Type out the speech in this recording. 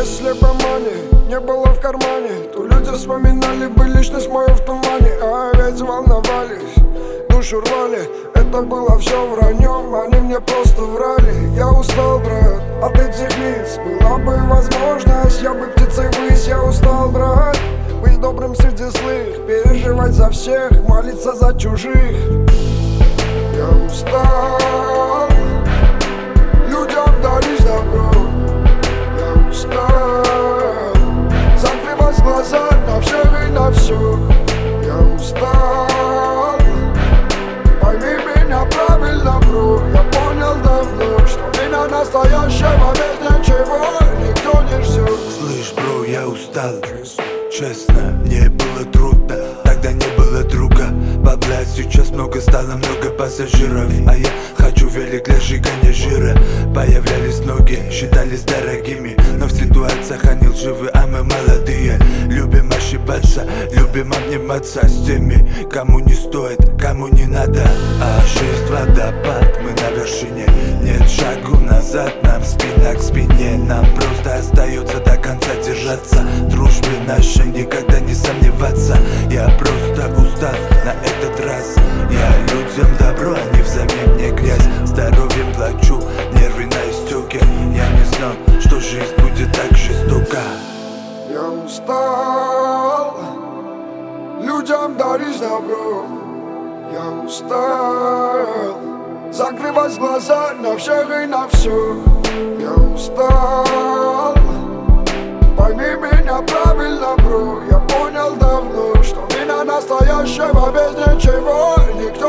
Если бы money не было в кармане, то люди вспоминали бы личность мою в тумане. А ведь волновались, душу рвали, это было все враньем, они мне просто врали. Я устал, брат, от этих лиц. Была бы возможность, я бы птицей ввысь. Я устал, брат, быть добрым среди злых, переживать за всех, молиться за чужих. Я устал людям дарить добро. Я устал закрывать глаза на всех и на все. Я устал, пойми меня правильно, бро. Я понял давно, что меня настоящего без ничего никто не ждет. Слышь, бро, я устал, честно, мне было трудно, тогда не было друга. Бабла сейчас много стало, много пассажиров, а я хочу велик для сжигания жира. Появлялись многие, считались дорогими, но в ситуациях они лживы, а мы молодые. Любим ошибаться, любим обниматься с теми, кому не стоит, кому не надо. А жизнь водопад, мы на вершине, нет шагу назад, нам спина к спине. Нам просто остается до конца держаться, дружбе нашей никогда не сомневаться. Я просто устал на этот раз. Я людям добро, а не взамен мне грязь. Здоровьем плачу, нервы на истёке. Я не знал, что жизнь будет так жестока. Я устал людям дарить добро. Я устал закрывать глаза на всех и на все. Я устал, пойми меня правильно, бро. Я понял давно, что меня настоящего без ничего никто